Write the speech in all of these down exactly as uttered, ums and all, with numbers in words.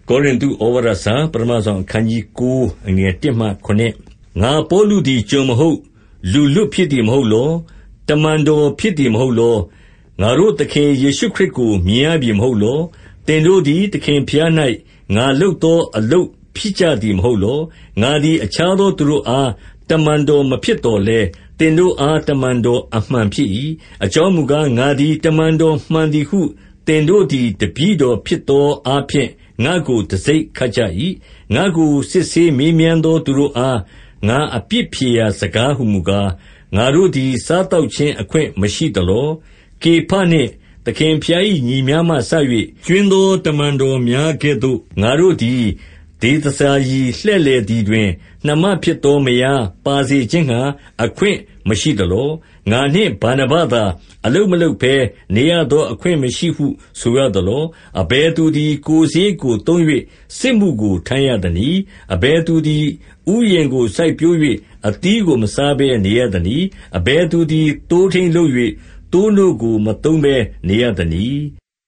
ကောရိန္သုဩဝါဒစာပထမဆုံးအခန်းကြီးကိုအငယ်တစ်မှခုနှစ်ငါပေါလုသည်ကျွန်မဟုတ်လူလွတ်ဖြစ်သည်မဟုတ်လောတမန်တော်ဖြစ်သည်မဟုတ်လောငါတို့သခင်ယေရှုခရစ်ကိုမြင်ရပြီမဟုတ်လောသင်တို့သည်သခင်ဖျား၌ငါလုပ်သောအလုပ်ဖြစ်ကြသည်မဟုတ်လောငါသည်အခြားသောသူတို့အားတမန်တော်မဖြစ်တော်လဲသင်တို့အားတမန်တော်အမှန်ဖြစ်၏အကြောင်းမူကားငါသည်တမန်တော်မှန်သည်ဟုသင်တို့သည်တပည့်တော်ဖြစ်သောအားဖြင့်ငါကိုတစိ့ခတ်ကြ၏ငါကိုစစ်ဆေးမေးမြန်းသောသူတို့အားငါအပြစ်ဖြေရာစကားဟုမူကားငါတို့သည်စားတောက်ခြင်းအခွင့်မရှိသလောကေဖနှင့်သခင်ဖျား၏ညီများမှဆ၍ကျွင်းသောတမန်တော်များကဲ့သို့ငါတို့သည်ဒေသစာရီလှဲ့လေသည်တွင်နှမဖြစ်သောမယားပါစေခြင်းဟာအခွင့်မရှိသလောငါနှင့်ဗာနဗသာအလုမလုဘဲနေရသောအခွင့်မရှိဟုဆိုရသလောအဘယ်သူသည်ကိုယ်စည်းကိုသုံး၍စစ်မှုကိုထမ်းရသနည်းအဘယ်သူသည်ဥယျင်ကိုစိုက်ပျိုး၍အသီးကိုမစားဘဲနေရသနည်းအဘယ်သူသည်တိုးထိန်လုပ်၍တိုးနို့ကိုမသုံးဘဲနေရသနည်း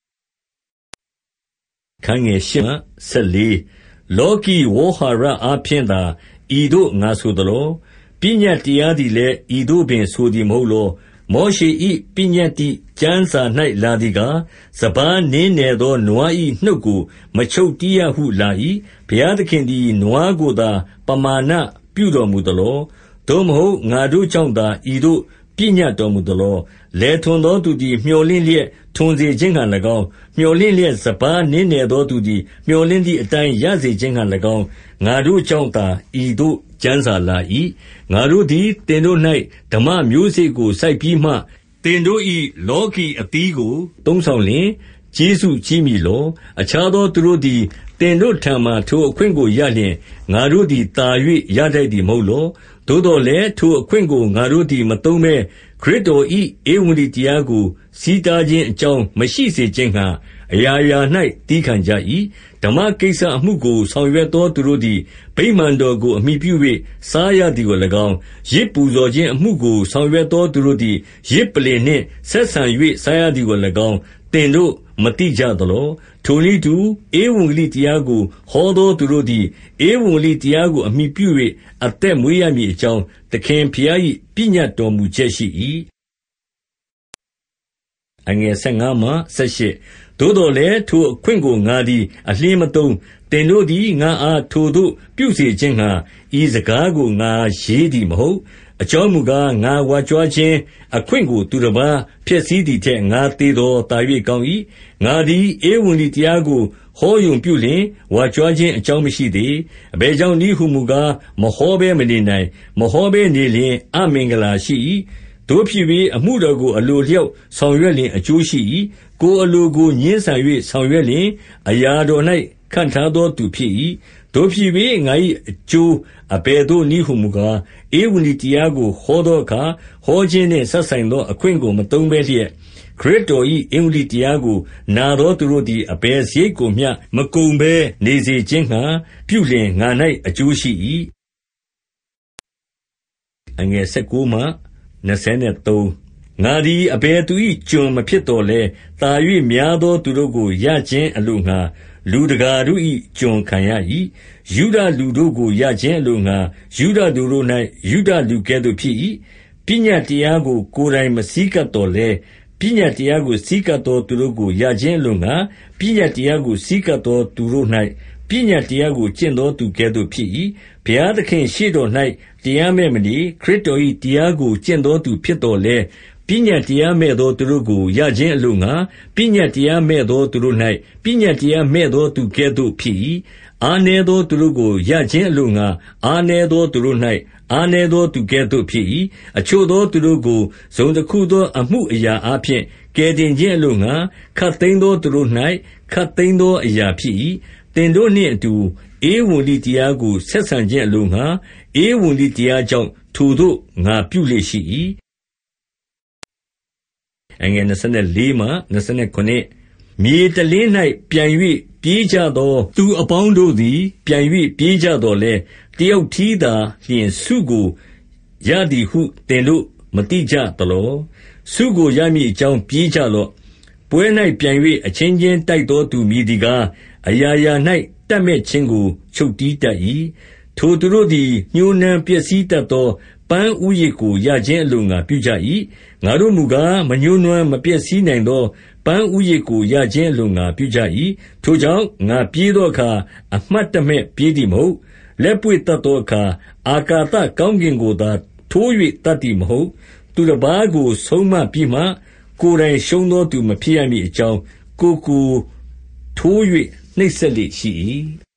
ခန်းငယ်ရှင်းဆက်လေးလောကီဝေါဟာရအားဖြင့်သာဤသို့ငါဆိုသလောပညတ်တရားသည်လည်းဤသို့ပင်ဆိုသည်မဟုတ်လောမောရှေ၏ပညတ်တိကျမ်းစာ၌လာသည်ကားစပါးနင်းနယ်သောနွား၏နှုတ်ကိုမချုပ်တီးရဟုလာ၏ဘုရားသခင်သည်နွားကိုသာပမာဏပြုတော်မူသလောသို့မဟုတ်ငါတို့ကြောင့်သာဤသို့ပညတ်တော်မူသလောလဲထွန်သောသူသည်မျှော်လင့်လျက်ထွန်စေခြင်းဟံ၎င်းမျှော်လင့်လျက်စပါးနင်းနယ်သောသူသည်မျှော်လင့်သည့်အတိုင်းရစေခြင်းဟံ၎င်းငါတို့ကြောင့်သာဤသို့ကျမ်းစာလာ၏ငါတို့သည်တင်တို့၌ဓမ္မမျိုးစေ့ကိုစိုက်ပြီးမှတင်တို့၏လောကီအသီးကိုသုံးဆောင်လျင်ကျေးဇူးကြီးမည်လောအခြားသောသူတို့သည်တင်တို့ထံမှထိုအခွင့်ကိုရလျင်ငါတို့သည်တာ၍ရတတ်သည်မဟုတ်လောသို့တော်လည်းထိုအခွင့်ကိုငါတို့သည်မသုံးဘဲခရစ်တော်၏ဧဝံဂေလိတရားကိုစီးတားခြင်းအကြောင်းမရှိစေခြင်းငှါအရာရာ၌သည်းခံကြ၏ဓမ္မကိစ္စအမှုကိုဆောင်ရွက်သောသူတို့သည်ဗိမာန်တော်ကိုအမိပြု၍စားရသည်ကို၎င်းရစ်ပူဇော်ခြင်းအမှုကိုဆောင်ရွက်သောသူတို့သည်ရစ်ပလ္လင်နှင့်ဆက်ဆံ၍စားရသည်ကို၎င်းသင်တို့မသိကြသလောထိုနည်းတူဧဝံဂေလိတရားကိုဟောသောသူတို့သည်ဧဝံဂေလိတရားကိုအမိပြု၍အသက်မွေးရမည်အကြောင်းသခင်ဘုရား၏ပညတ်တော်မူချက်ရှိ၏အငယ်ဆယ်ငါမှဆယ်ရှစ်သို့တော်လည်းထိုအခွင့်ကိုငါသည်အလျှင်းမသုံးသင်တို့သည်ငါအားထိုသို့ပြုစေခြင်းငှါဤစကားကိုငါရေးသည်မဟုတ်အကြောင်းမူကားငါဝါကြွားခြင်းအခွင့်ကိုသူတစ်ပါးဖျက်ဆီးသည်ထက်ငါသေသောတာ၍ကောင်း၏ငါသည်ဧဝံဂေလိတရားကိုဟောယုံပြုလျင်ဝါကြွားခြင်းအကြောင်းမရှိသေးအဘယ်ကြောင့်နည်းဟုမူကားမဟောဘဲမနေနိုင်မဟောဘဲနေလျင်အမင်္ဂလာရှိ၏တို့ဖြစ်၍အမှုတော်ကိုအလိုလျောက်ဆောင်ရွက်လျင်အကျိုးရှိ၏ကိုယ်အလိုကိုညှင်းဆန်၍ဆောင်ရွက်လျင်အရာတော်၌ခန့်ထားသောသူဖြစ်၏တို့ဖြစ်၍ငါ၏အကျိုးအဘယ်သို့နည်းဟုမူကားဧဝံဂေလိတရားကိုဟောသောအခါဟောခြင်းနှင့်ဆက်ဆိုင်သောအခွင့်ကိုမသုံးဘဲလျက်ခရစ်တော်၏ဧဝံဂေလိတရားကိုနာသောသူတို့သည်အဘယ်စရိတ်ကိုမျှမကုန်ဘဲနေစေခြင်းငှါပြုလျင်ငါ၌အကျိုးရှိ၏အငယ်ဆယ်ကိုမှနှစ်ဆယ်သုံးငါသည်အဘယ်သူ၏ကျွန်မဖြစ်တော်လဲသာ၍များသောသူတို့ကိုရခြင်းအလိုငှါလူတကာတို့၏ကျွန်ခံရ၏ယုဒလူတို့ကိုရခြင်းအလိုငှါယုဒလူတို့၌ယုဒလူကဲ့သို့ဖြစ်၏ပညတ်တရားကိုကိုယ်တိုင်မစည်းကပ်တော်လဲပညတ်တရားကိုစည်းကပ်သောသူတို့ကိုရခြင်းအလိုငှါပညတ်တရားကိုစည်းကပ်သောသူတို့၌ပညတ်တရားကိုကျင့်သောသူကဲ့သို့ဖြစ်၏ဘုရားသခင်ရှေ့တော်၌တရားမဲ့မနေခရစ်တော်၏တရားကိုကျင့်သောသူဖြစ်တော်လဲပညတ်တရားမဲ့သောသူတို့ကိုရခြင်းအလိုငှါပညတ်တရားမဲ့သောသူတို့၌ပညတ်တရားမဲ့သောသူကဲ့သို့ဖြစ်၏အားနည်းသောသူတို့ကိုရခြင်းအလိုငှါအားနည်းသောသူတို့၌အားနည်းသောသူကဲ့သို့ဖြစ်၏အချို့သောသူတို့ကိုဇုံတစ်ခုသောအမှုအရာအားဖြင့်ကယ်တင်ခြင်းအလိုငှါခတ်သိမ်းသောသူတို့၌ခတ်သိမ်းသောအရာဖြစ်၏သင်တို့နှင့်အတူဧဝံဂေလိတရားကိုဆက်ဆံခြင်းအလိုငှါဧဝံဂေလိတရားကြောင့်ထိုသို့ငါပြုလေရှိ၏အငယ်၂၄မှ၂၉မြေတလင်း၌ပြန်၍ပြေးကြသောသူအပေါင်းတို့သည်ပြန်၍ပြေးကြတော်လဲတယောက်ထီးသာလျှင်ဆုကိုရသည်ဟုသင်တို့မသိကြသလောဆုကိုရမည်အကြောင်းပြေးကြလော့ပွဲ၌ပြန်၍အချင်းချင်းတိုက်သောသူမည်သည်ကားအရာရာ၌တပ်မက်ခြင်းကိုချုပ်တည်းတတ်၏။ထိုသူတို့သည်ညှိုးနွမ်းပျက်စီးတတ်သောပန်းဥယျာဉ်ကိုရခြင်းအလိုငှါပြုကြ၏။ငါတို့မူကားမညှိုးနွမ်းမပျက်စီးနိုင်သောပန်းဥယျာဉ်ကိုရခြင်းအလိုငှါပြုကြ၏။ထိုကြောင့်ငါပြေးသောအခါအမှတ်တမဲ့ပြေးသည်မဟုတ်။လက်ပွေ့သတ်သောအခါအာကာသကောင်းကင်ကိုသာထိုး၍သတ်သည်မဟုတ်။သူတပါးကိုဆုံးမပြီးမှကိုယ်တိုင်ရှုံးသောသူမဖြစ်ရမည်အကြောင်းကိုယ်ကိုထိုး၍နှိပ်စက်လေ့ရှိ၏